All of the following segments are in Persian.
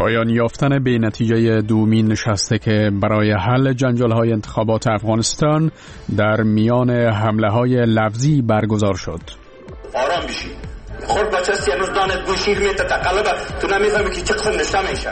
پایان یافتن به نتیجه دومین نشسته که برای حل جنجال‌های انتخابات افغانستان در میان حمله‌های لفظی برگزار شد. آرام بشی. خود بچه‌سی هنوز دانت گوشیر میته تقلبه تو نمیفهمی که چه قسم نشته میشه.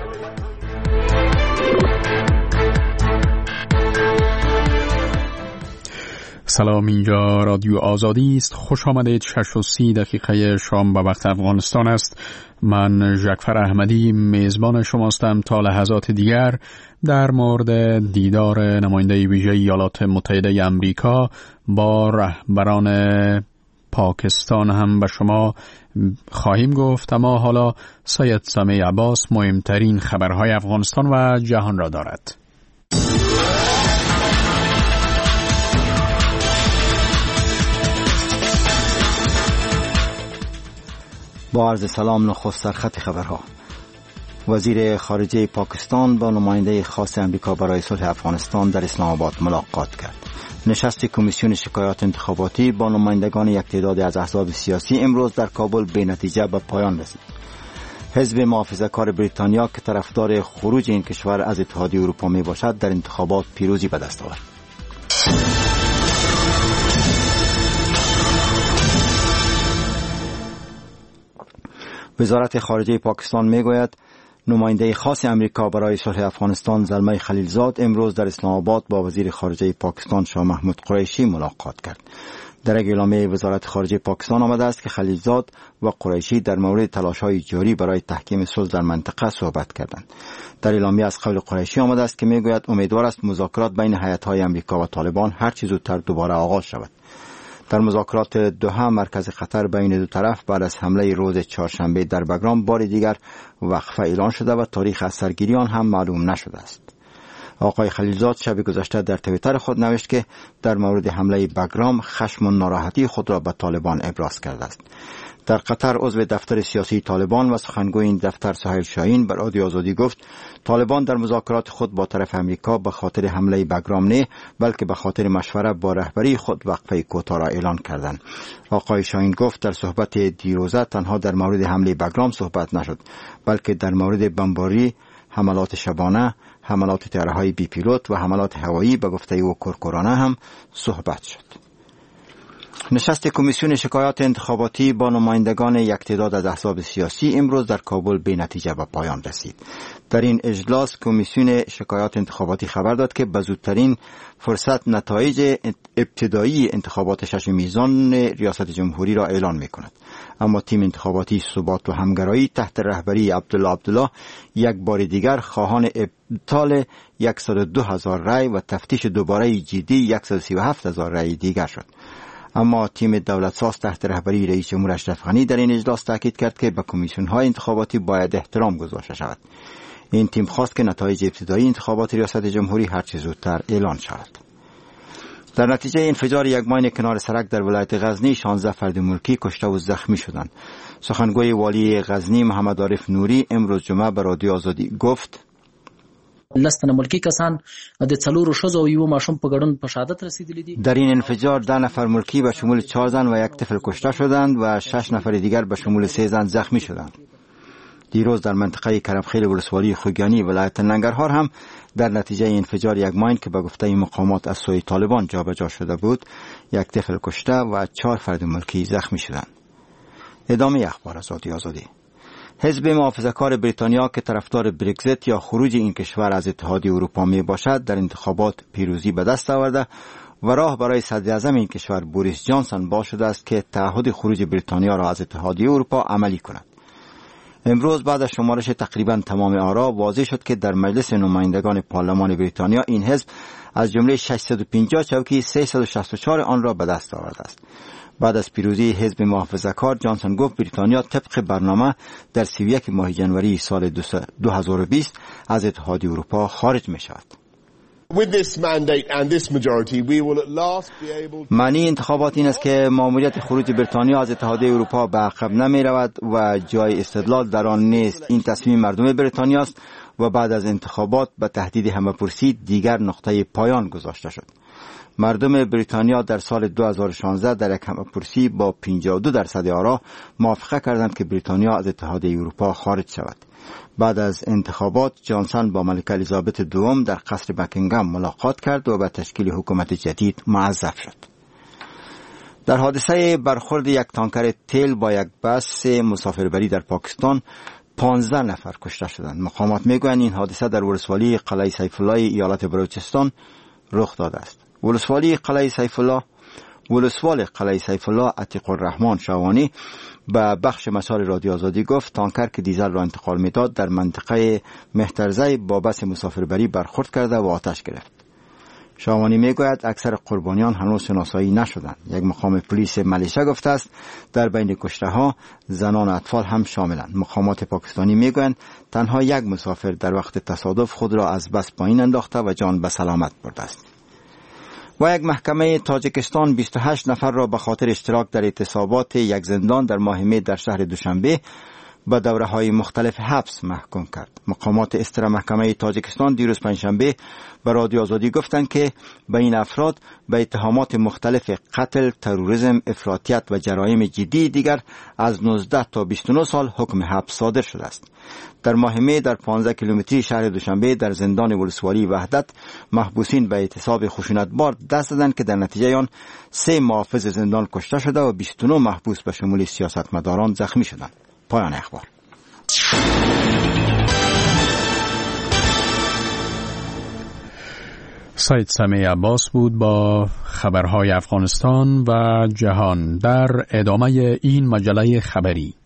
سلام، اینجا رادیو آزادی است. خوش آمدید. 6:30 شام به وقت افغانستان است. من جعفر احمدی میزبان شماستم تا لحظات دیگر در مورد دیدار نماینده ویژه ایالات متحده آمریکا با رهبران پاکستان هم به شما خواهیم گفت. اما حالا سید سامی عباس مهمترین خبرهای افغانستان و جهان را دارد. با عرض سلام، نخست سرخط خبرها. وزیر خارجه پاکستان با نماینده خاص امریکا برای صلح افغانستان در اسلام آباد ملاقات کرد. نشست کمیسیون شکایات انتخاباتی با نمایندگان یک تعداد از احزاب سیاسی امروز در کابل به نتیجه به پایان رسید. حزب محافظه‌کار بریتانیا که طرفدار خروج این کشور از اتحادیه اروپا می باشد در انتخابات پیروزی به دست آورد. وزارت خارجه پاکستان میگوید نماینده خاص امریکا برای صلح افغانستان زلمه خلیلزاد امروز در اسلام آباد با وزیر خارجه پاکستان شاه محمود قریشی ملاقات کرد. در اعلامیه وزارت خارجه پاکستان آمده است که خلیلزاد و قریشی در مورد تلاش‌های جاری برای تحکیم صلح در منطقه صحبت کردند. در اعلامیه از قول قریشی آمده است که میگوید امیدوار است مذاکرات بین هیئت‌های امریکا و طالبان هر چه زودتر دوباره آغاز شود. در مذاکرات دوحه مرکز خطر بین دو طرف بعد از حمله روز چهارشنبه در بگرام بار دیگر وقفه اعلان شده و تاریخ از سرگیری آن هم معلوم نشده است. آقای خلیلزاد شب گذشته در توییتر خود نوشت که در مورد حمله بگرام خشم و ناراحتی خود را به طالبان ابراز کرده است. در قطر عضو دفتر سیاسی طالبان و سخنگوی این دفتر سهیل شاهین بر رادیو آزادی گفت طالبان در مذاکرات خود با طرف امریکا به خاطر حمله بگرام نه بلکه به خاطر مشوره با رهبری خود وقفه کوتاه را اعلان کردند. آقای شاهین گفت در صحبت دیروزه تنها در مورد حمله بگرام صحبت نشد بلکه در مورد بمباری، حملات شبانه، حملات طیاره‌های بی پیلوت و حملات هوایی به گفته او کورکورانه هم صحبت شد. نشست کمیسیون شکایات انتخاباتی با نمایندگان یک تعداد از احزاب سیاسی امروز در کابل به نتیجه به پایان رسید. در این اجلاس کمیسیون شکایات انتخاباتی خبر داد که به زودترین فرصت نتایج ابتدایی انتخابات 6 میزان ریاست جمهوری را اعلان می‌کند. اما تیم انتخاباتی ثبات و همگرایی تحت رهبری عبدالله یک بار دیگر خواهان ابطال 102,000 رای و تفتیش دوباره جدی 137,000 رای دیگر شد. اما تیم دولتساز تحت رهبری رئیس جمهور اشرف غنی در این اجلاس تاکید کرد که به کمیسیون‌های انتخاباتی باید احترام گذاشته شود. این تیم خواست که نتایج ابتدایی انتخابات ریاست جمهوری هر چه زودتر اعلان شود. در نتیجه انفجار یک ماین کنار سرک در ولایت غزنی 16 فرد ملکی کشته و زخمی شدند. سخنگوی والی غزنی محمد عارف نوری امروز جمعه به رادیو آزادی گفت لستن ملکی کسان د څلورو ښځو او یو ماشوم په ګډون په شهادت رسیدلی دي. در این انفجار 10 نفر ملکی به شمول 4 زن و یک طفل کشته شدند و 6 نفر دیگر به شمول 3 زن زخمی شدند. دیروز در منطقه کرمخیل ولسوالی خوگیانی ولایت ننگرهار هم در نتیجه انفجار یک ماین که به گفته مقامات از سوی طالبان جابجا شده بود یک طفل کشته و 4 فرد ملکی زخمی شدند. ادامه اخبار از رادیو آزادی. حزب محافظه‌کار بریتانیا که طرفدار برگزیت یا خروج این کشور از اتحادیه اروپا می باشد در انتخابات پیروزی به دست آورده و راه برای صدر اعظم این کشور بوریس جانسون باز شده است که تعهد خروج بریتانیا را از اتحادیه اروپا عملی کند. امروز بعد از شمارش تقریبا تمام آرا واضح شد که در مجلس نمایندگان پارلمان بریتانیا این حزب از جمله 650 چوکی 364 آن را به دست آورده است. بعد از پیروزی حزب محافظه‌کار جانسون گفت بریتانیا طبق برنامه در 31 ماه جنوری سال 2020 از اتحادیه اروپا خارج می شود. معنی انتخابات این است که مأموریت خروج بریتانیا از اتحادیه اروپا به عقب نمی رود و جای استدلال در آن نیست. این تصمیم مردم بریتانیا است و بعد از انتخابات به تهدید همه‌پرسی دیگر نقطه پایان گذاشته شد. مردم بریتانیا در سال 2016 در یک همه‌پرسی با 52% آرا موافقه کردند که بریتانیا از اتحادیه اروپا خارج شود. بعد از انتخابات جانسن با ملکه الیزابت دوم در قصر بکینگهام ملاقات کرد و به تشکیل حکومت جدید موظف شد. در حادثه برخورد یک تانکر تیل با یک بس مسافربری در پاکستان 15 نفر کشته شدند. مقامات میگویند این حادثه در ولسوالی قلعه سیف الله ایالت بلوچستان رخ داده است. ولسوالی قلعه سیف الله عتیق الرحمن شاوانی به بخش مسار رادیو آزادی گفت تانکر که دیزل را انتقال میداد در منطقه مهترزی با بس مسافربری برخورد کرده و آتش گرفت. شاوانی میگوید اکثر قربانیان هنوز شناسایی نشدند. یک مقام پلیس ملیشه گفته است در بین کشته ها زنان و اطفال هم شاملند. مقامات پاکستانی میگویند تنها یک مسافر در وقت تصادف خود را از بس پایین انداخته و جان به سلامت برده است. و یک محکمه تاجیکستان 28 نفر را به خاطر اشتراک در اعتصابات یک زندان در ماه می در شهر دوشنبه به دوره‌های مختلف حبس محکوم کرد. مقامات استر محکمه تاجیکستان دیروز پنجشنبه به رادیو آزادی گفتند که به این افراد به اتهامات مختلف قتل، تروریسم، افراطیت و جرایم جدی دیگر از 19 تا 29 سال حکم حبس صادر شده است. در ماه می در 15 کیلومتری شهر دوشنبه در زندان ولسوالی وحدت محبوسین به اعتصاب خشونتبار دست دادند که در نتیجه آن 3 محافظ زندان کشته شده و 29 محبوس به شمول سیاستمداران زخمی شدند. پایان اخبار. سید سمیع عباس بود با خبرهای افغانستان و جهان در ادامه این مجله خبری.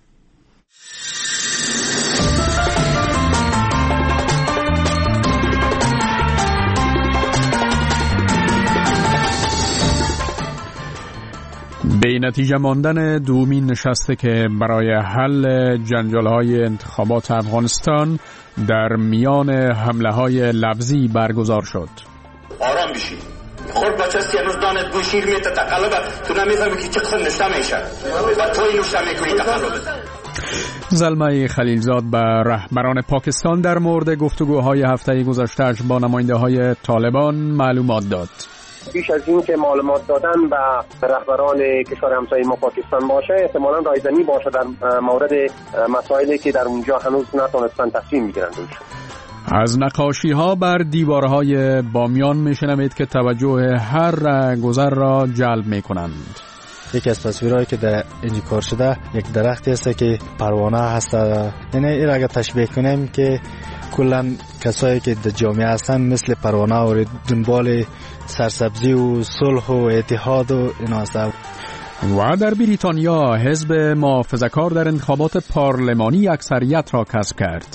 به نتیجه ماندن دومین نشسته که برای حل جنجال‌های انتخابات افغانستان در میان حمله‌های لفظی برگزار شد. آرام بشید. خود بچه است هنوز دانت بوی شیر میته تقلبه تو نمیفهمی که چه قسم نشته میشه و توی نشته میکنی تقلبه. زلمه خلیلزاد به رهبران پاکستان در مورد گفتگوهای هفته گذشته‌اش با نماینده‌های طالبان معلومات داد. بیش از این که معلومات دادن به رهبران کشور همسایه ما پاکستان باشه، احتمالاً رایزنی باشه در مورد مسائلی که در اونجا هنوز نتونستن تصمیم بگیرند. از نقاشی ها بر دیوارهای بامیان میشنوید که توجه هر گذر را جلب میکنند. یکی از تصویرهایی که در اینجا کار شده یک درختی است که پروانه هست. یعنی این اگر تشبیه کنیم که کلا کسایی که در جامعه هستن مثل پروانه و دنبال سرسبزی و صلح و اتحاد و اینا هستن. و در بریتانیا حزب محافظه‌کار در انتخابات پارلمانی اکثریت را کسب کرد.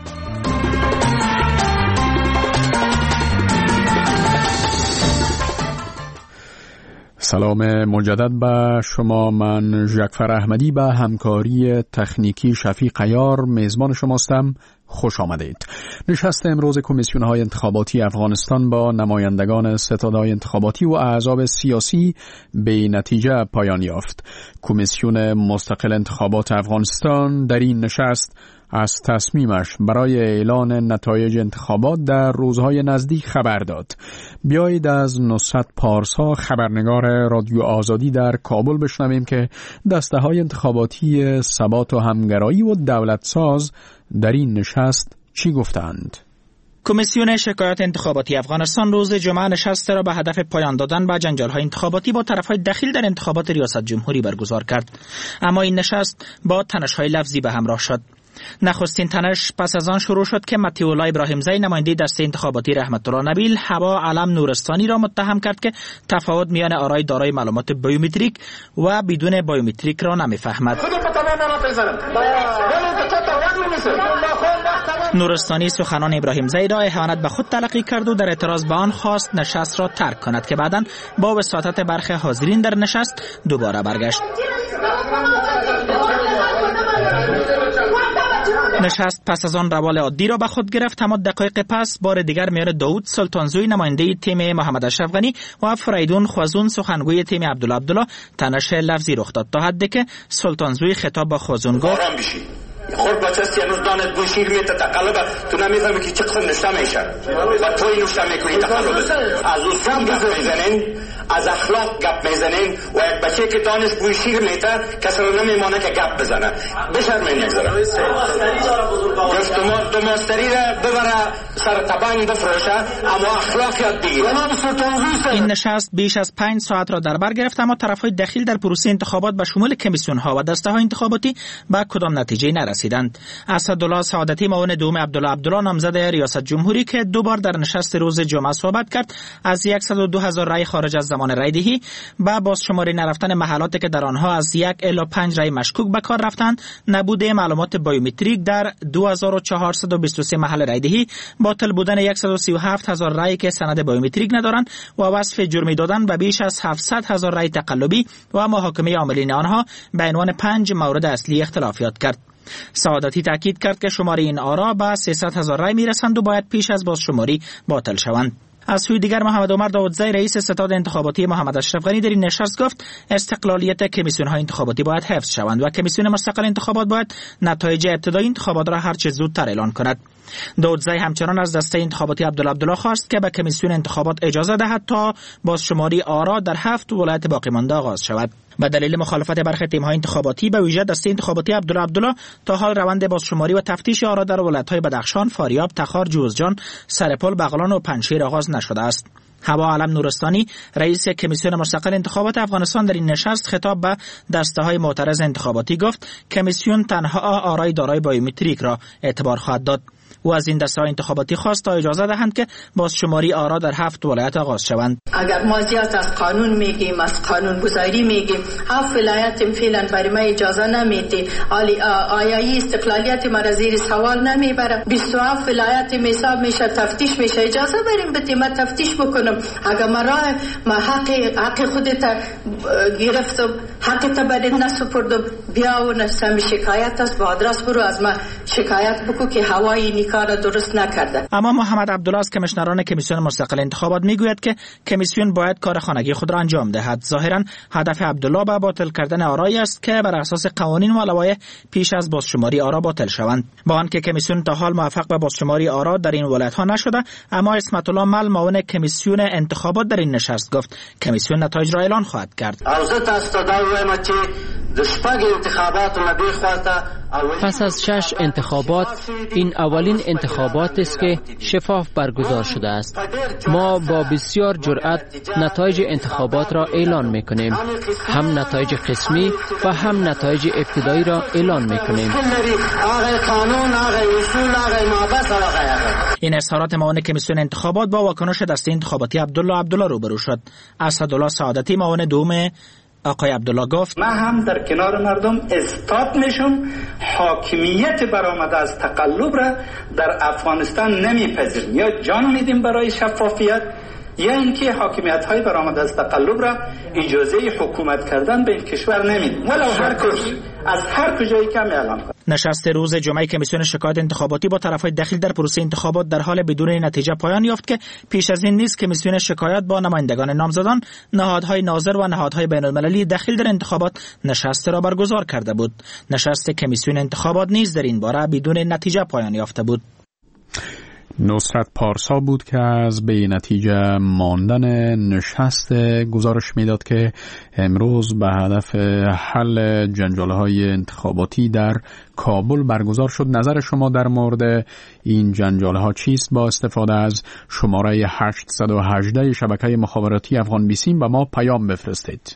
سلام مجدد به شما. من جعفر احمدی به همکاری تکنیکی شفیق عیار میزبان شماستم. خوش آمدید. نشست امروز کمیسیون‌های انتخاباتی افغانستان با نمایندگان ستادهای انتخاباتی و احزاب سیاسی به نتیجه پایان یافت. کمیسیون مستقل انتخابات افغانستان در این نشست از تصمیمش برای اعلان نتایج انتخابات در روزهای نزدیک خبر داد. بیایید از نصرت پارسا خبرنگار رادیو آزادی در کابل بشنویم که دسته‌های انتخاباتی ثبات و همگرایی و دولتساز در این نشست چی گفتند. کمیسیون شکایات انتخاباتی افغانستان روز جمعه نشست را به هدف پایان دادن به جنجال‌های انتخاباتی با طرف‌های دخیل در انتخابات ریاست جمهوری برگزار کرد. اما این نشست با تنش‌های لفظی به همراه شد. نخستین تنش پس از آن شروع شد که مطیع الله ابراهیم زی نماینده دسته انتخاباتی رحمت الله نبیل هوا علم نورستانی را متهم کرد که تفاوت میان آرای دارای معلومات بیومتریک و بدون بیومتریک را نمیفهمد. نورستانی سخنان ابراهیم زی را اهانت به خود تلقی کرد و در اعتراض به آن خواست نشست را ترک کند که بعداً با وساطت برخی حاضرین در نشست دوباره برگشت. نشست پس از آن روال عادی را به خود گرفت، اما دقایق پس بار دیگر میان داوود سلطانزوی نماینده تیم محمد اشرف غنی و فریدون خوازون سخنگوی تیم عبدالله تنش لفظی رخ داد تا حدی که سلطانزوی خطاب به خوازون گفت: آرام بشید. خورد بچه‌ست هنوز دانت بوی شیر میته تقلب تو نمیفهمی که چه قسم نشته میشه و توی نوشته میکنی تقلب از اصول گپ میزنین از اخلاق گپ میزنین و یک بچه که دانش بوی شیر میته کسی رو نمیمانه که گپ بزنه بشرمین نگذاره گفت دو ماستری را ببره سر تبنگ بفروشه اما اخلاق یاد بگیره. این نشست بیش از 5 ساعت را در بر گرفت اما طرفهای دخیل در پروسه انتخابات به شمول کمیسیون ها و دسته های انتخاباتی به کدام نتیجه نرسیدند. اسدالله سعادتی معاون دوم عبدالله نامزد ریاست جمهوری که 2 بار در نشست روز جمعه صحبت کرد، از 102,000 رای خارج از زمان رای دهی با بازشماری نرفتن محلاتی که در آنها از 1 الی 5 رای مشکوک به کار رفتند، نبود معلومات بایومتریک در 2423 محل رای دهی، باطل بودن 137,000 رای که سند بایومتریک ندارند و وصف جرمی دادن به بیش از 700,000 رای تقلبی و محاکمه عاملین آنها به عنوان 5 مورد اصلی اختلافیات کرد. سعادتی تاکید کرد که شماری این آرا به 300,000 رای میرسند و باید پیش از بازشماری باطل شوند. از سوی دیگر محمد عمر داودزی رئیس ستاد انتخاباتی محمد اشرف غنی در این نشست گفت استقلالیت کمیسیون های انتخاباتی باید حفظ شوند و کمیسیون مستقل انتخابات باید نتایج ابتدایی انتخابات را هر چه زودتر اعلان کند. داودزی همچنان از دسته انتخاباتی عبدالله خواست که به کمیسیون انتخابات اجازه دهد تا بازشماری آرا در 7 ولایت باقی مانده آغاز شود. به دلیل مخالفت برخی تیم‌های انتخاباتی به ویژه دسته انتخاباتی عبدالله تا حال روند بازشماری و تفتیش آرا در ولایت‌های بدخشان، فاریاب، تخار، جوزجان، سرپل، بغلان و پنجشیر آغاز نشده است. هوا علم نورستانی رئیس کمیسیون مستقل انتخابات افغانستان در این نشست خطاب به دسته‌های معترض انتخاباتی گفت کمیسیون تنها آرای دارای بایومتریک را اعتبار خواهد داد. او از این دسته‌های انتخاباتی خواست تا اجازه دهند که بازشماری آرا در 7 ولایت آغاز شوند. اگر ما زیاد از قانون میگیم، از قانون گذاری میگیم، 7 ولایت فعلا برای ما اجازه نمیده. آیا استقلالیت ما را زیر سوال نمیبره؟ 27 ولایت حساب میشه، تفتیش میشه، اجازه بریم بده ما تفتیش بکنم. اگر ما حق خودت گرفتم، حقت برای نسپردم، بیا و نسم شکایت است با آدرس برو از ما شکایت بکو که هوای کار درست نکرده. اما محمد عبدالله از کمیشنران کمیسیون مستقل انتخابات میگوید که کمیسیون باید کار خانگی خود را انجام دهد. ظاهرا هدف عبدالله به باطل کردن آرایی است که بر اساس قوانین و لوایح پیش از بازشماری آرا باطل شوند. با آنکه کمیسیون تا حال موفق به بازشماری آرا در این ولایت ها نشده، اما اسمت الله مل معاون کمیسیون انتخابات در این نشست گفت کمیسیون نتایج را اعلان خواهد کرد. پس از 6 انتخابات این اولین انتخابات است که شفاف برگزار شده است. ما با بسیار جرأت نتایج انتخابات را اعلان می‌کنیم. هم نتایج قسمی و هم نتایج ابتدایی را اعلان می‌کنیم. این اظهارات معاون کمیسیون انتخابات با واکنش دسته انتخاباتی عبدالله روبرو شد. اسدالله سعادتی معاون دوم آقای عبدالله گفت من هم در کنار مردم اثبات میشم حاکمیت برآمده از تقلب را در افغانستان نمیپذیریم. یا جان میدیم برای شفافیت یا اینکه حاکمیت های برآمده از تقلب را اجازه حکومت کردن به این کشور نمیدیم. ولو از هر کجایی که اعلام کنه. نشست روز جمعه کمیسیون شکایت انتخاباتی با طرفهای دخیل در پروسه انتخابات در حال بدون نتیجه پایان یافت که پیش از این نیز کمیسیون شکایت با نمایندگان نامزدان، نهادهای ناظر و نهادهای بین المللی دخیل در انتخابات نشست را برگزار کرده بود. نشست کمیسیون انتخابات نیز در این باره بدون نتیجه پایان یافته بود. نصرت پارسا بود که از به نتیجه ماندن نشست گزارش میداد که امروز به هدف حل جنجال‌های انتخاباتی در کابل برگزار شد. نظر شما در مورد این جنجال‌ها چیست؟ با استفاده از شماره 818 شبکه مخابراتی افغان بیسیم به ما پیام بفرستید.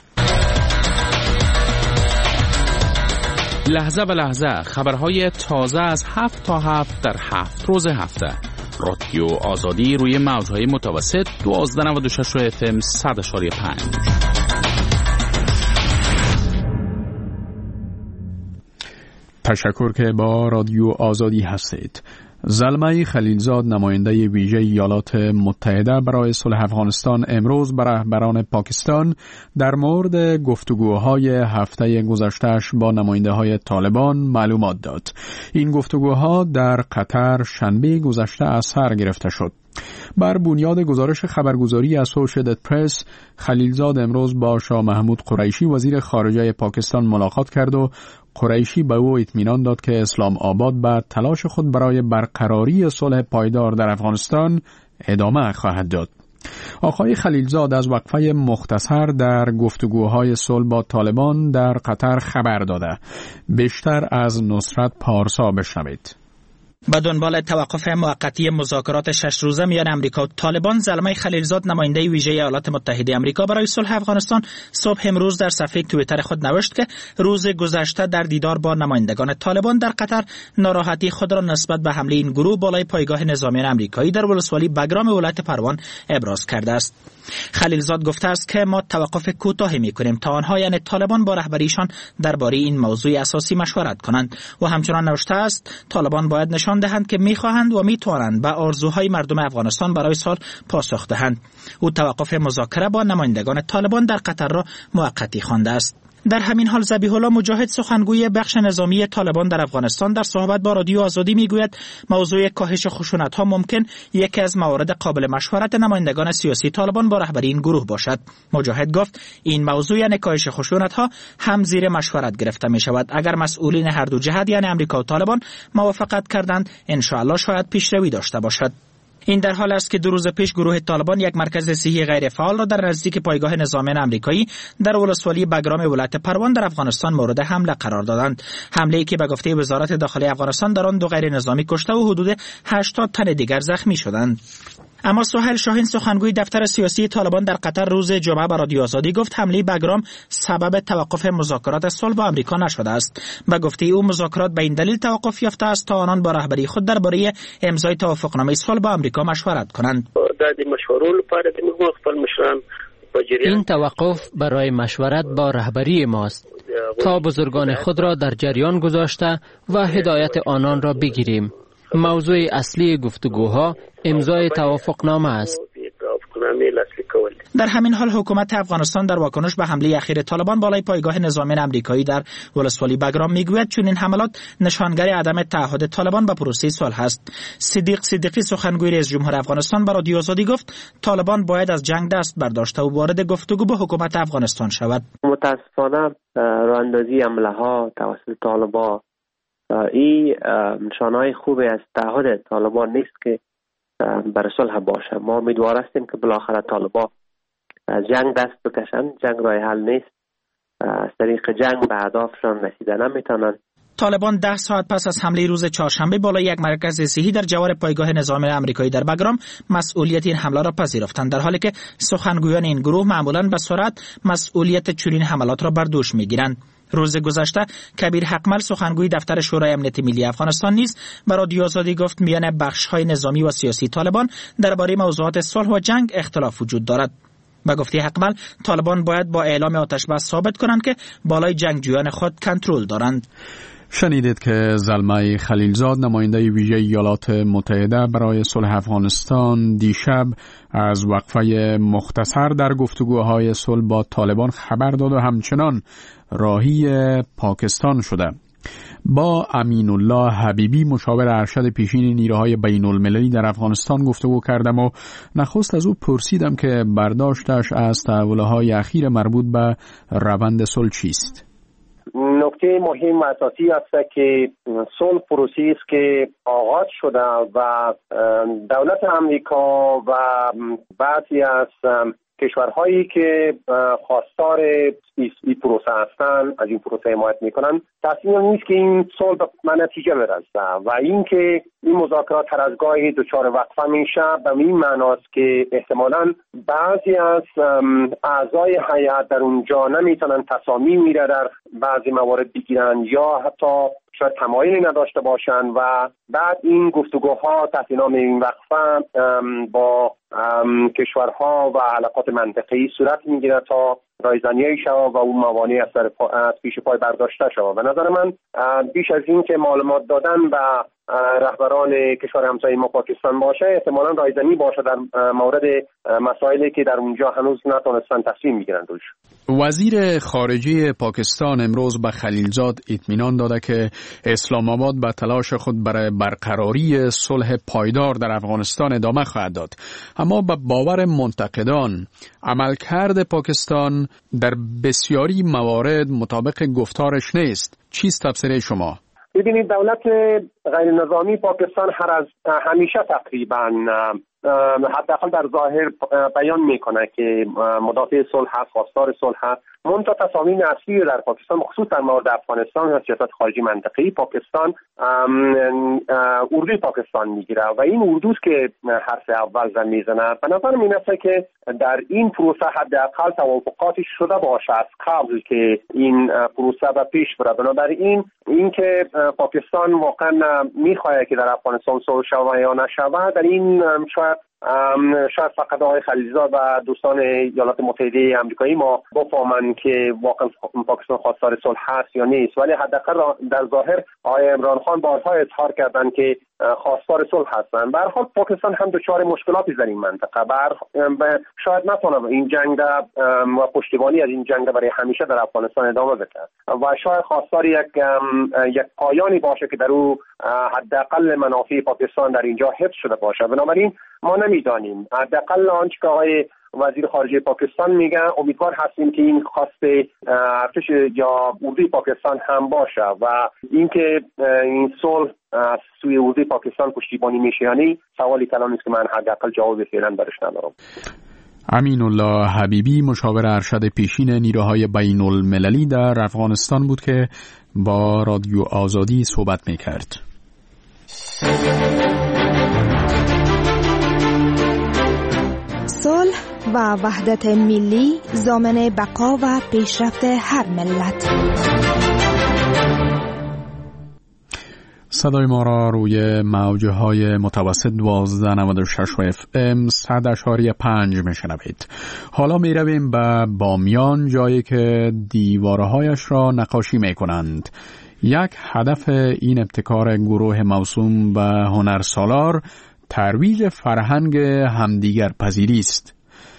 لحظه به لحظه خبرهای تازه از 7 تا 7 در 7 روز هفته. رادیو آزادی روی موجهای متوسط 1296 FM 100.5. تشکر که با رادیو آزادی هستید. زلمه خلیلزاد نماینده ویژه ایالات متحده برای صلح افغانستان امروز به رهبران پاکستان در مورد گفتگوهای هفته گذشته‌اش با نماینده‌های طالبان معلومات داد. این گفتگوها در قطر شنبه گذشته از سر گرفته شد. بر بنیاد گزارش خبرگزاری اسوشییتد پرس، خلیلزاد امروز با شاه محمود قریشی وزیر خارجه پاکستان ملاقات کرد و قریشی به او اطمینان داد که اسلام آباد به تلاش خود برای برقراری صلح پایدار در افغانستان ادامه خواهد داد. آقای خلیلزاد از وقفه مختصر در گفتگوهای صلح با طالبان در قطر خبر داده. بیشتر از نصرت پارسا بشنوید. به دنبال توقف موقتی مذاکرات 6 روزه میان امریکا و طالبان، زلمه خلیلزاد نماینده ویژه ایالات متحده آمریکا برای صلح افغانستان صبح امروز در صفحه توییتر خود نوشت که روز گذشته در دیدار با نمایندگان طالبان در قطر ناراحتی خود را نسبت به حمله این گروه بالای پایگاه نظامیان آمریکایی در ولسوالی بگرام ولایت پروان ابراز کرده است. خلیلزاد گفته است که ما توقف کوتاهی می‌کنیم تا آنها یعنی طالبان با رهبریشان درباره این موضوع اساسی مشورت کنند و همچنان نوشته است طالبان باید نشان دهند که می‌خواهند و می‌توانند به آرزوهای مردم افغانستان برای صلح پاسخ دهند. او توقف مذاکره با نمایندگان طالبان در قطر را موقتی خوانده است. در همین حال ذبیح الله مجاهد سخنگوی بخش نظامی طالبان در افغانستان در صحبت با رادیو آزادی میگوید موضوع کاهش خشونت‌ها ممکن یکی از موارد قابل مشورت نمایندگان سیاسی طالبان با رهبری این گروه باشد. مجاهد گفت این موضوع یعنی کاهش خشونت‌ها هم زیر مشورت گرفته می شود. اگر مسئولین هر دو جهت یعنی آمریکا و طالبان موافقت کردند ان شاء الله شاید پیشروی داشته باشد. این در حال است که 2 روز پیش گروه طالبان یک مرکز صحی غیر فعال را در نزدیک پایگاه نظامیان آمریکایی در ولسوالی بگرام ولایت پروان در افغانستان مورد حمله قرار دادند. حمله‌ای که به گفته وزارت داخلی افغانستان در آن 2 غیر نظامی کشته و حدود 80 تن دیگر زخمی شدند. اما سهیل شاهین سخنگوی دفتر سیاسی طالبان در قطر روز جمعه به رادیو آزادی گفت حمله بگرام سبب توقف مذاکرات صلح با آمریکا نشده است. به گفته او مذاکرات به این دلیل توقف یافته است تا آنان با رهبری خود درباره امضای توافقنامه صلح با آمریکا مشورت کنند. این توقف برای مشورت با رهبری ماست تا بزرگان خود را در جریان گذاشته و هدایت آنان را بگیریم. موضوع اصلی گفتگوها امضای توافقنامه است. در همین حال حکومت افغانستان در واکنش به حمله اخیر طالبان بالای پایگاه نظامیان آمریکایی در ولسوالی بگرام میگوید چون این حملات نشانگر عدم تعهد طالبان به پروسه صلح است. صدیق صدیقی سخنگوی رئیس جمهور افغانستان به رادیو آزادی گفت طالبان باید از جنگ دست برداشته و وارد گفتگو با حکومت افغانستان شود. متاسفانه راه اندازی حمله ها توسط طالبان این نشانهای خوبی از تعهد طالبان نیست که برای صلح باشه. ما امیدوار هستیم که بالاخره طالبان از جنگ دست بکشند. جنگ راه حل نیست. از طریق جنگ به اهدافشان رسیده نمیتونند. طالبان 10 ساعت پس از حمله روز چهارشنبه بالای یک مرکز صحی در جوار پایگاه نظامی آمریکایی در بگرام مسئولیت این حمله را پذیرفتند، در حالی که سخنگویان این گروه معمولاً به سرعت مسئولیت چنین حملات را بر دوش میگیرند. روز گذشته کبیر حقمل سخنگوی دفتر شورای امنیت ملی افغانستان نیز به رادیو آزادی گفت میان بخش‌های نظامی و سیاسی طالبان درباره موضوعات صلح و جنگ اختلاف وجود دارد. به گفته حقمل طالبان باید با اعلام آتش بس ثابت کنند که بالای جنگجویان خود کنترل دارند. شنیدید که زلمه خلیلزاد نماینده ویژه ایالات متحده برای صلح افغانستان دیشب از وقفه مختصر در گفتگوهای صلح با طالبان خبر داد و همچنان راهی پاکستان شده. با امین الله حبیبی مشاور ارشد پیشین نیروهای بین المللی در افغانستان گفتگو کردم و نخست از او پرسیدم که برداشتش از تحولهای اخیر مربوط به روند صلح چیست. نکته مهم و اساسی است که صلح پروسه‌ای است که آغاز شده و دولت آمریکا و بعضی از کشورهایی که خواستار این پروسه هستند از این پروسه حمایت میکنن تصمیم نیست که این صلح به نتیجه برسه و اینکه این مذاکرات هر از گاهی دچار وقفه میشه به این معناست که احتمالاً بعضی از اعضای هیئت در اونجا نمیتونن تصامیم در بعضی موارد بگیرن یا حتی شاید تمایلی نداشته باشن و بعد این گفتگوها تحت نام این وقفه با کشورها و علاقات منطقه‌ای صورت میگیره تا رایزنی شود و اون موانع از پیش پای برداشته شود. و نظر من بیش از این که معلومات دادن به رهبران کشور همسایه ما پاکستان باشه، احتمالاً رایزنی باشه در مورد مسائلی که در اونجا هنوز نتونستن تصمیم بگیرن روش. وزیر خارجه پاکستان امروز به خلیلزاد اطمینان داده که اسلام آباد به تلاش خود برای برقراری صلح پایدار در افغانستان ادامه خواهد داد. اما به باور منتقدان عملکرد پاکستان در بسیاری موارد مطابق گفتارش نیست. چیست تفسیر شما؟ ببینید، دولت غیر نظامی پاکستان همیشه تقریبا حداقل در ظاهر بیان میکنه که مدافع صلح هست، خواستار صلح هست. منتها تصامیم اصلی در پاکستان خصوصا در مورد افغانستان و سیاست خارجی منطقه‌ای پاکستان اردوی پاکستان میگیره و این اردوست که حرف اول زن میزنه. به نظر میاد که در این پروسه حداقل توافقاتی شده باشه از قبل که این پروسه به پیش بره. بنابراین اینکه پاکستان واقعا میخواد که در افغانستان صلح شود یا نشود، در این شاید فقط آقای خلیلزاد و دوستان ایالات متحده آمریکایی ما بفهمن که واقعا پاکستان خواستار صلح هست یا نیست، ولی حداقل در ظاهر آقای عمران خان بارها اظهار کردن که خواستار صلح هستن. به هر حال پاکستان هم دچار مشکلاتی در این منطقه، شاید نتونه این جنگ و پشتیبانی از این جنگ برای همیشه در افغانستان ادامه بده و شاید خواستار یک پایانی باشه که در او حداقل منافع پاکستان در اینجا حفظ شده باشه. بنابراین ما نمیدانیم. حداقل آنچه که آقای وزیر خارجه پاکستان میگه، امیدوار هستیم که این خواست ارتش یا اردوی پاکستان هم باشه و اینکه این صلح از سوی اردوی پاکستان پشتیبانی میشه یا نه، سوالی کلام نیست که من حداقل جواب فعلا برش ندارم. امین الله حبیبی، مشاور ارشد پیشین نیروهای بین المللی در افغانستان بود که با رادیو آزادی صحبت میکرد. صلح و وحدت ملی ضامن بقا و پیشرفت هر ملت. صدای ما را روی موجهای متوسط 1296 FM 100.5 میشنوید. حالا می رویم به بامیان، جایی که دیوارهایش را نقاشی می کنند. یک هدف این ابتکار گروه موسوم به هنرسالار ترویج فرهنگ همدیگر پذیری است.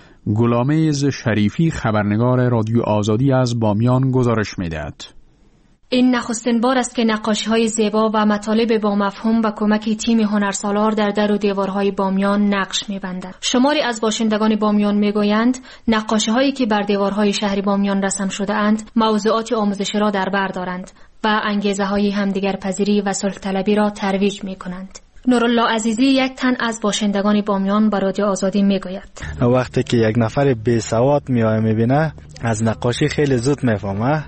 گلامیز شریفی، خبرنگار رادیو آزادی از بامیان، گزارش می‌دهد. این نخستین بار است که نقاشی‌های زیبا و مطالب با مفهوم با کمک تیم هنرسالار در در و دیوارهای بامیان نقش می‌بندند. شماری از باشندگان بامیان می‌گویند نقاشی‌هایی که بر دیوارهای شهر بامیان رسم شده‌اند موضوعات آموزشی را در بر دارند و انگیزه‌های همدیگر پذیری و صلح طلبی را ترویج می‌کنند. نورالله عزیزی، یک تن از باشندگان بامیان، با رادیو آزادی میگوید وقتی که یک نفر بی سواد میاد میبینه از نقاشی خیلی زود میفهمه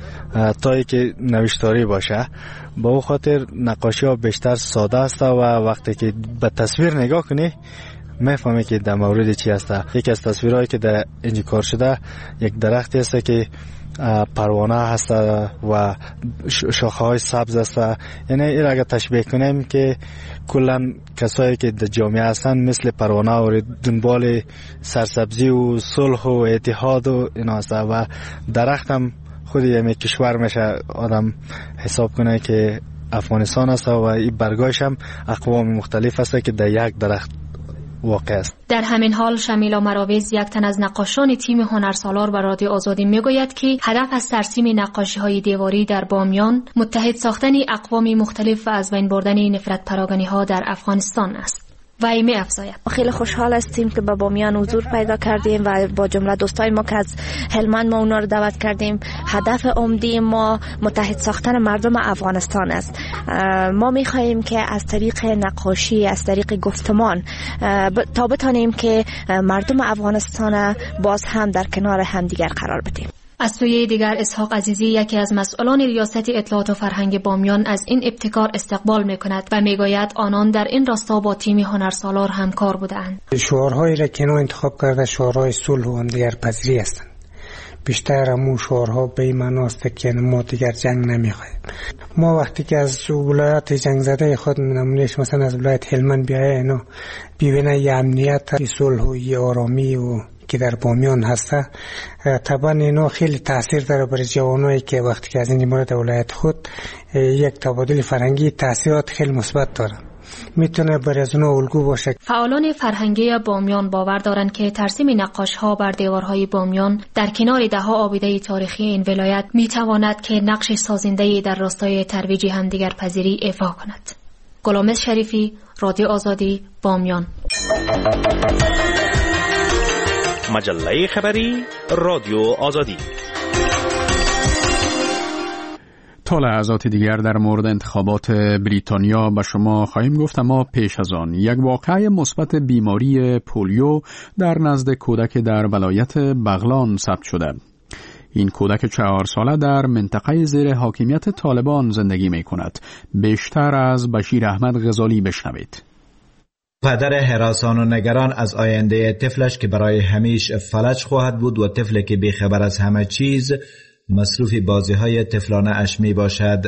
تا که نوشتاری باشه. با او خاطر نقاشی ها بیشتر ساده است و وقتی که به تصویر نگاه کنی میفهمی که در مورد چی است. یکی از تصویرهایی که در اینجا کار شده یک درختی است که پروانه هست و شاخه‌های سبز است. یعنی این اگر تشبیه کنیم که کلا کسایی که در جامعه هستن مثل پروانه و دنبال سرسبزی و صلح و اتحاد و اینا است و درخت هم خود یک کشور میشه آدم حساب کنه که افغانستان است و این برگاش هم اقوام مختلف است که در یک درخت واقع است. در همین حال شمیلا مراویز، یک تن از نقاشان تیم هنرسالار، به رادیو آزادی میگوید که هدف از ترسیم نقاشی‌های دیواری در بامیان متحد ساختن اقوام مختلف و از بین بردن نفرت پراگانی‌ها در افغانستان است. وی می افزاید خیلی خوشحال هستیم که به بامیان حضور پیدا کردیم و با جمله دوستای ما که از هلمند ما اونا رو دعوت کردیم. هدف عمده ما متحد ساختن مردم افغانستان است. ما می‌خواهیم که از طریق نقاشی، از طریق گفتمان تا بتانیم که مردم افغانستان باز هم در کنار همدیگر قرار بدیم. از سوی دیگر اسحاق عزیزی، یکی از مسئولان ریاست اطلاعات و فرهنگ بامیان، از این ابتکار استقبال می‌کند و میگوید آنان در این راستا با تیم هنرسالار همکار بودند. شعارهایی را که انتخاب کرده شعارهای صلح و همدیگر پذیری هستند. بیشتر همون شعارها به این معناست که ما دیگر جنگ نمی‌خواهیم. ما وقتی که از ولایت جنگ زده خود نمونهش مثلا از ولایت هلمند بیایه اینا ببینه یه امنیت، صلح و یه آرامی و که در بامیان هسته، طبعا اینا خیلی تاثیر داره برای جوانایی که وقتی که از این مورد ولایت خود یک تبادل فرهنگی تاثیرات خیلی مثبت داره، میتونه برای از اونها الگو باشه. فعالان فرهنگی بامیان باور دارند که ترسیم نقاش‌ها بر دیوارهای بامیان در کنار ده‌ها آبیده تاریخی این ولایت میتواند که نقش سازنده‌ای در راستای ترویج همدیگر پذیری ایفا کند. گلامز شریفی، رادیو آزادی، بامیان. مجله خبری رادیو آزادی. تا لحظات دیگر در مورد انتخابات بریتانیا به شما خواهیم گفت، اما پیش از آن یک واقعه مثبت بیماری پولیو در نزد کودک در ولایت بغلان ثبت شده. این کودک 4 ساله در منطقه زیر حاکمیت طالبان زندگی می کند. بیشتر از بشیر احمد غزالی بشنوید. پدر هراسان و نگران از آینده طفلش که برای همیشه فلج خواهد بود و طفل که بیخبر از همه چیز مصروف بازی‌های طفلانه اش می باشد.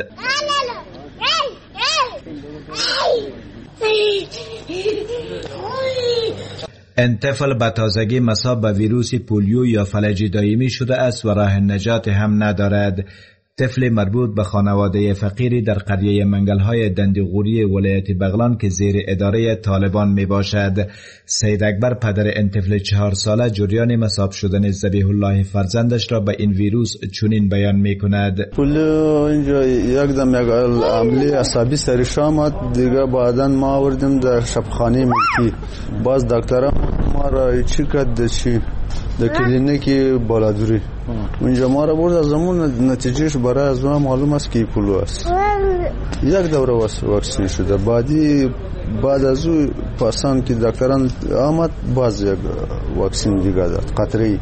این طفل به تازگی مصاب به ویروس پولیو یا فلج دائمی شده است و راه نجات هم ندارد. طفل مربوط به خانواده فقیری در قریه منگل‌های دندیغوری ولایت بغلان که زیر اداره طالبان می باشد. سید اکبر پدر این طفل 4 ساله جریان مصاب شدن ذبیح الله فرزندش را به این ویروس چنین بیان می کند. پولیو اینجا یکدم یک عملی عصبی سرش آمد، دیگه بعداً ما آوردیم در شبخانه ملکی. باز دکترم ما را چی کرد در کلینیک بالادوری اونجا ما را برد، از همون نتیجهش برای از ما معلوم است که پولیو است. یک دوره واکسین شده، بعد از او پاسان که دکتران آمد باز یک واکسین دیگه داد قطری.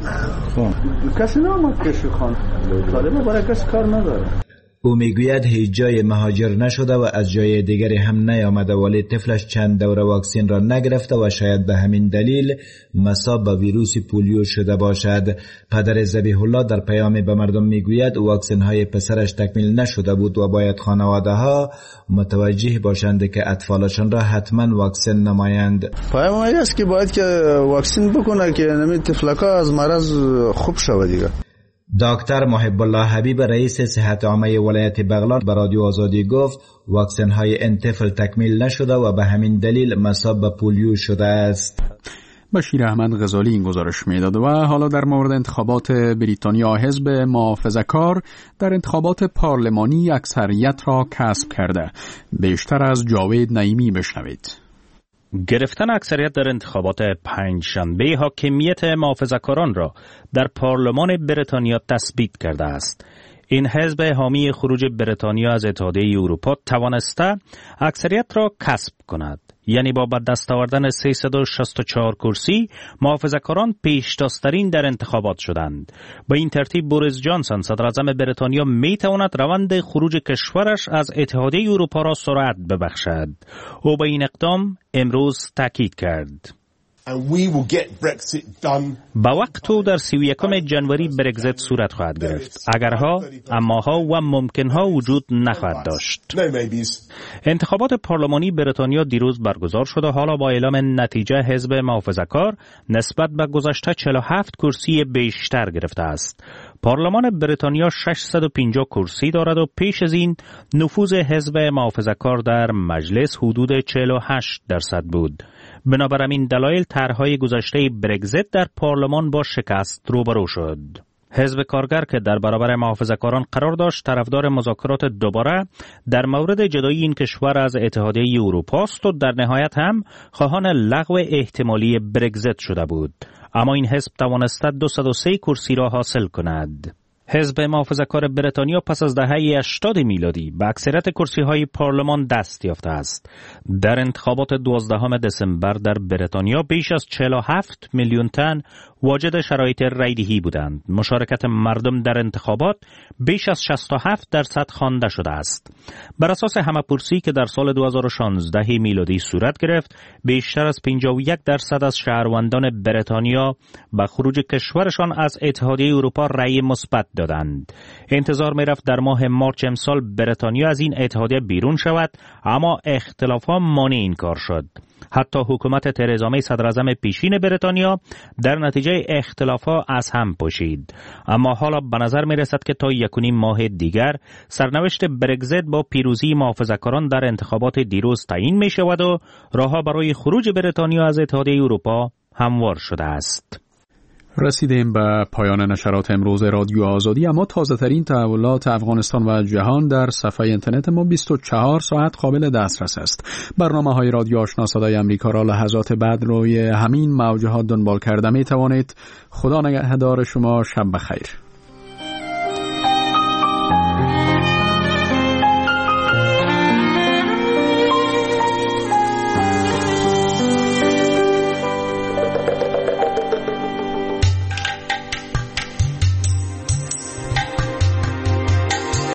کسی نامد کشی خان طالبه برای کسی کار نداره. او میگوید هیچ جای مهاجر نشده و از جای دیگری هم نیامده، ولی طفلش چند دوره واکسین را نگرفته و شاید به همین دلیل مصاب به ویروس پولیو شده باشد. پدر ذبیح الله در پیامی به مردم میگوید واکسین های پسرش تکمیل نشده بود و باید خانواده ها متوجه باشند که اطفالشان را حتما واکسین نمایند. پیامی است که باید که واکسین بکنه که نمی طفلکا از مرض خوب شود دیگه. دکتر محب الله حبیب رئیس صحت عامه ولایت بغلان به رادیو آزادی گفت واکسن های این طفل تکمیل نشده و به همین دلیل مصاب به پولیو شده است. بشیر احمد غزالی این گزارش میداد. و حالا در مورد انتخابات بریتانیا، حزب محافظه‌کار در انتخابات پارلمانی اکثریت را کسب کرده. بیشتر از جاوید نعیمی بشنوید. گرفتن اکثریت در انتخابات پنجشنبه حاکمیت محافظه‌کاران را در پارلمان بریتانیا تثبیت کرده است. این حزب حامی خروج بریتانیا از اتحادیه اروپا توانسته اکثریت را کسب کند. یعنی با دست آوردن 364 کرسی محافظه‌کاران پیشتازترین در انتخابات شدند. با این ترتیب بوریس جانسون صدر اعظم بریتانیا می تواند روند خروج کشورش از اتحادیه اروپا را سرعت ببخشد. او به این اقدام امروز تاکید کرد. با وقت او در 31 جنوری برگزیت صورت خواهد گرفت. اگرها، اماها و ممکنها وجود نخواهد داشت. انتخابات پارلمانی بریتانیا دیروز برگزار شد و حالا با اعلام نتیجه حزب محافظه‌کار نسبت به گذشته 47 کرسی بیشتر گرفته است. پارلمان بریتانیا 650 کرسی دارد و پیش از این نفوذ حزب محافظه‌کار در مجلس حدود 48% بود. بنابر این دلایل طرح‌های گذشته برگزیت در پارلمان با شکست روبرو شد. حزب کارگر که در برابر محافظه‌کاران قرار داشت طرفدار مذاکرات دوباره در مورد جدایی این کشور از اتحادیه اروپا است و در نهایت هم خواهان لغو احتمالی برگزیت شده بود. اما این حزب توانسته 203 کرسی را حاصل کند. حزب محافظه‌کار بریتانیا پس از دهه 80 میلادی به اکثریت کرسی‌های پارلمان دست یافته است. در انتخابات 12 دسامبر در بریتانیا بیش از 47 میلیون تن واجد شرایط رایدهی بودند. مشارکت مردم در انتخابات بیش از 67% خوانده شده است. بر اساس همه‌پرسی که در سال 2016 میلادی صورت گرفت، بیشتر از 51% از شهروندان بریتانیا به خروج کشورشان از اتحادیه اروپا رأی مثبت دادند. انتظار می‌رفت در ماه مارچ امسال بریتانیا از این اتحادیه بیرون شود، اما اختلافات مانع این کار شد. حتی حکومت ترزا می صدراعظم پیشین بریتانیا در نتیجه نتیجه اختلافات از هم پاشید. اما حالا به نظر می رسد که تا 1.5 ماه دیگر سرنوشت برگزیت با پیروزی محافظه‌کاران در انتخابات دیروز تعیین می شود و راهها برای خروج بریتانیا از اتحادیه اروپا هموار شده است. رسیدیم به پایان نشرات امروز رادیو آزادی، اما تازه ترین تحولات افغانستان و جهان در صفحه اینترنت ما 24 ساعت قابل دسترس است. برنامه های رادیو آشنا صدای امریکا را لحظات بعد روی همین موجهات دنبال کرده می توانید. خدا نگهدار شما، شب بخیر.